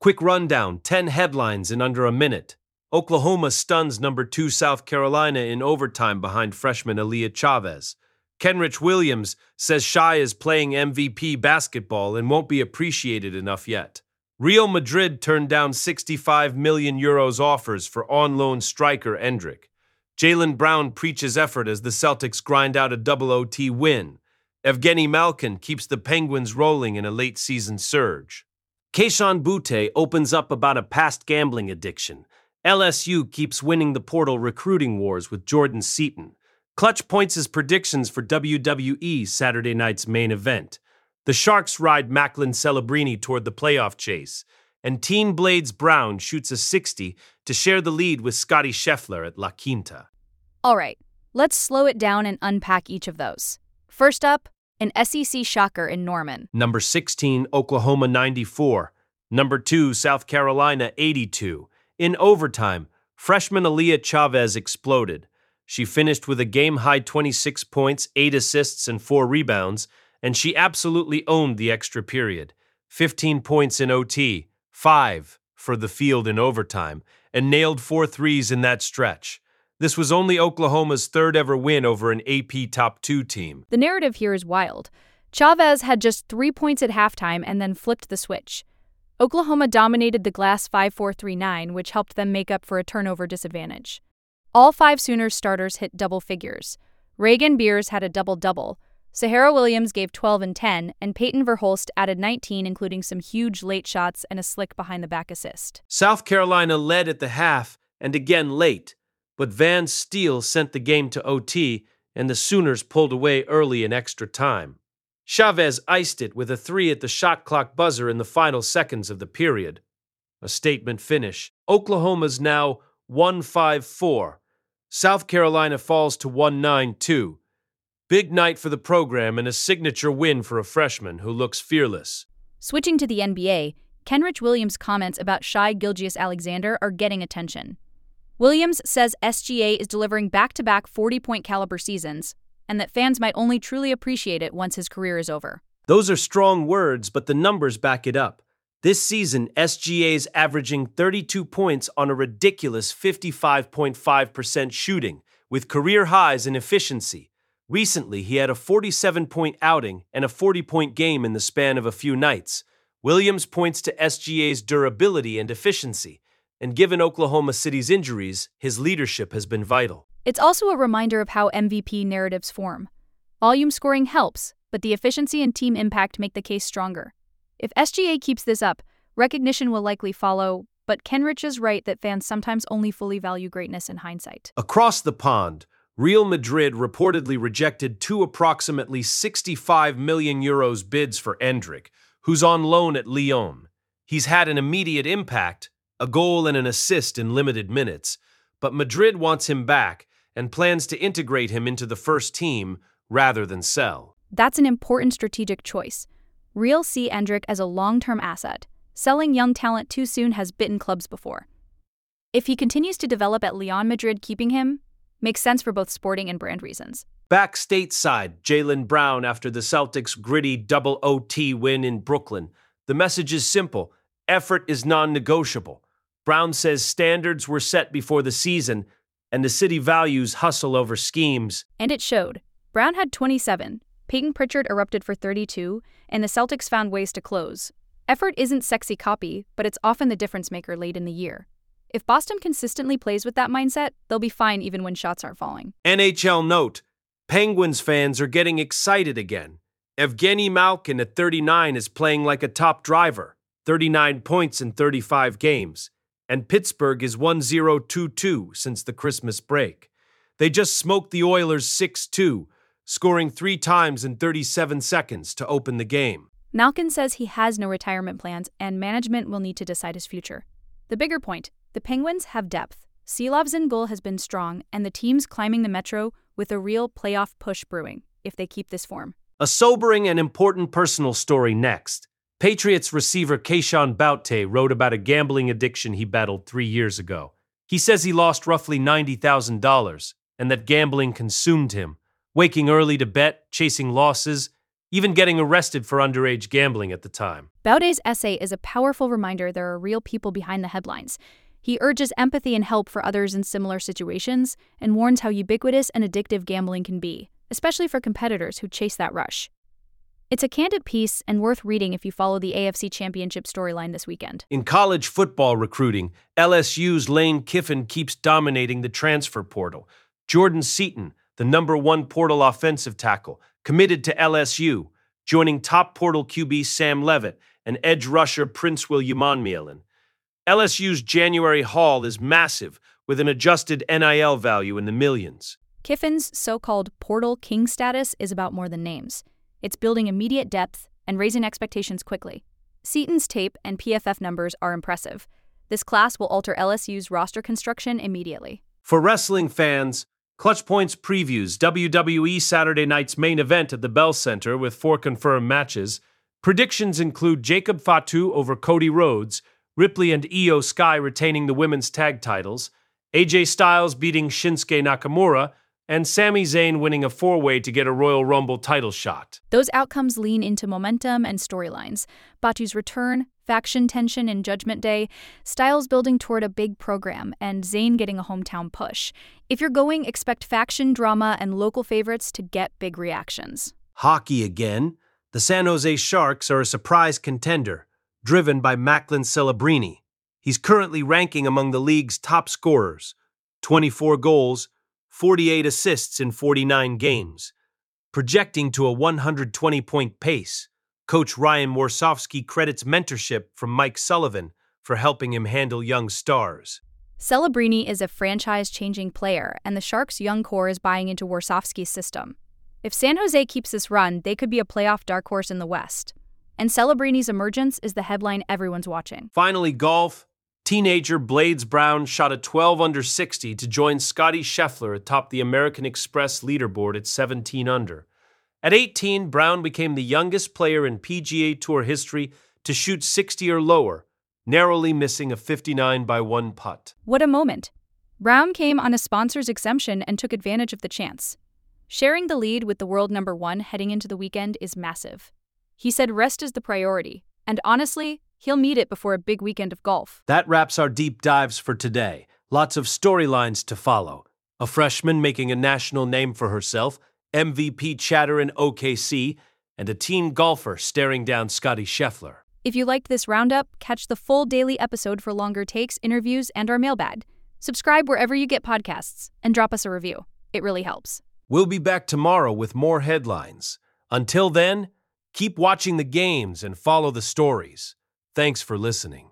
Quick rundown, 10 headlines in under a minute. Oklahoma stuns number 2 South Carolina in overtime behind freshman Aaliyah Chavez. Kenrich Williams says Shai is playing MVP basketball and won't be appreciated enough yet. Real Madrid turned down 65 million euros offers for on-loan striker Endrick. Jaylen Brown preaches effort as the Celtics grind out a double OT win. Evgeny Malkin keeps the Penguins rolling in a late-season surge. Kayshon Boutte opens up about a past gambling addiction. LSU keeps winning the portal recruiting wars with Jordan Seaton. Clutch points his predictions for WWE Saturday night's main event. The Sharks ride Macklin Celebrini toward the playoff chase. And Teen Blades Brown shoots a 60 to share the lead with Scotty Scheffler at La Quinta. All right, let's slow it down and unpack each of those. First up, an SEC shocker in Norman. Number 16, Oklahoma 94. Number 2, South Carolina 82. In overtime, freshman Aaliyah Chavez exploded. She finished with a game-high 26 points, 8 assists, and 4 rebounds, and she absolutely owned the extra period. 15 points in OT, 5 for the field in overtime, and nailed 4 threes in that stretch. This was only Oklahoma's third ever win over an AP Top 2 team. The narrative here is wild. Chavez had just 3 points at halftime and then flipped the switch. Oklahoma dominated the glass 5-4-3-9, which helped them make up for a turnover disadvantage. All 5 Sooners starters hit double figures. Reagan Beers had a double-double. Sahara Williams gave 12 and 10, and Peyton Verhulst added 19, including some huge late shots and a slick behind-the-back assist. South Carolina led at the half, and again late, but Van Steele sent the game to OT, and the Sooners pulled away early in extra time. Chavez iced it with a 3 at the shot clock buzzer in the final seconds of the period. A statement finish. Oklahoma's now 1-5-4. South Carolina falls to 1-9-2. Big night for the program and a signature win for a freshman who looks fearless. Switching to the NBA, Kenrich Williams' comments about Shai Gilgeous-Alexander are getting attention. Williams says SGA is delivering back-to-back 40-point caliber seasons, and that fans might only truly appreciate it once his career is over. Those are strong words, but the numbers back it up. This season, SGA's averaging 32 points on a ridiculous 55.5% shooting, with career highs in efficiency. Recently, he had a 47-point outing and a 40-point game in the span of a few nights. Williams points to SGA's durability and efficiency, and given Oklahoma City's injuries, his leadership has been vital. It's also a reminder of how MVP narratives form. Volume scoring helps, but the efficiency and team impact make the case stronger. If SGA keeps this up, recognition will likely follow, but Kenrich is right that fans sometimes only fully value greatness in hindsight. Across the pond, Real Madrid reportedly rejected 2 approximately 65 million euros bids for Endrick, who's on loan at Lyon. He's had an immediate impact, a goal and an assist in limited minutes, but Madrid wants him back and plans to integrate him into the first team rather than sell. That's an important strategic choice. Real see Endrick as a long-term asset. Selling young talent too soon has bitten clubs before. If he continues to develop at Lyon, Madrid keeping him makes sense for both sporting and brand reasons. Back stateside, Jaylen Brown after the Celtics' gritty double OT win in Brooklyn. The message is simple. Effort is non-negotiable. Brown says standards were set before the season, and the city values hustle over schemes. And it showed. Brown had 27, Peyton Pritchard erupted for 32, and the Celtics found ways to close. Effort isn't sexy copy, but it's often the difference maker late in the year. If Boston consistently plays with that mindset, they'll be fine even when shots aren't falling. NHL note, Penguins fans are getting excited again. Evgeny Malkin at 39 is playing like a top driver, 39 points in 35 games. And Pittsburgh is 1-0-2-2 since the Christmas break. They just smoked the Oilers 6-2, scoring 3 times in 37 seconds to open the game. Malkin says he has no retirement plans and management will need to decide his future. The bigger point, the Penguins have depth. Silovs in goal has been strong, and the team's climbing the Metro with a real playoff push brewing, if they keep this form. A sobering and important personal story next. Patriots receiver Kayshon Boutte wrote about a gambling addiction he battled 3 years ago. He says he lost roughly $90,000 and that gambling consumed him, waking early to bet, chasing losses, even getting arrested for underage gambling at the time. Baudet's essay is a powerful reminder there are real people behind the headlines. He urges empathy and help for others in similar situations and warns how ubiquitous and addictive gambling can be, especially for competitors who chase that rush. It's a candid piece and worth reading if you follow the AFC Championship storyline this weekend. In college football recruiting, LSU's Lane Kiffin keeps dominating the transfer portal. Jordan Seaton, the #1 portal offensive tackle, committed to LSU, joining top portal QB Sam Levitt and edge rusher Prince Williamanmielen. LSU's January haul is massive, with an adjusted NIL value in the millions. Kiffin's so-called portal king status is about more than names. It's building immediate depth and raising expectations quickly. Seaton's tape and PFF numbers are impressive. This class will alter LSU's roster construction immediately. For wrestling fans, Clutch Points previews WWE Saturday night's main event at the Bell Center with 4 confirmed matches. Predictions include Jacob Fatu over Cody Rhodes, Ripley and Io Sky retaining the women's tag titles, AJ Styles beating Shinsuke Nakamura, and Sami Zayn winning a 4-way to get a Royal Rumble title shot. Those outcomes lean into momentum and storylines. Batu's return, faction tension in Judgment Day, Styles building toward a big program, and Zayn getting a hometown push. If you're going, expect faction drama and local favorites to get big reactions. Hockey again. The San Jose Sharks are a surprise contender, driven by Macklin Celebrini. He's currently ranking among the league's top scorers, 24 goals, 48 assists in 49 games. Projecting to a 120-point pace, Coach Ryan Warsofsky credits mentorship from Mike Sullivan for helping him handle young stars. Celebrini is a franchise-changing player, and the Sharks' young core is buying into Warsofsky's system. If San Jose keeps this run, they could be a playoff dark horse in the West. And Celebrini's emergence is the headline everyone's watching. Finally, golf. Teenager Blades Brown shot a 12 under 60 to join Scotty Scheffler atop the American Express leaderboard at 17 under. At 18, Brown became the youngest player in PGA Tour history to shoot 60 or lower, narrowly missing a 59 by 1 putt. What a moment. Brown came on a sponsor's exemption and took advantage of the chance. Sharing the lead with the world #1 heading into the weekend is massive. He said rest is the priority, and honestly, he'll need it before a big weekend of golf. That wraps our deep dives for today. Lots of storylines to follow. A freshman making a national name for herself, MVP chatter in OKC, and a teen golfer staring down Scotty Scheffler. If you liked this roundup, catch the full daily episode for longer takes, interviews, and our mailbag. Subscribe wherever you get podcasts, and drop us a review. It really helps. We'll be back tomorrow with more headlines. Until then, keep watching the games and follow the stories. Thanks for listening.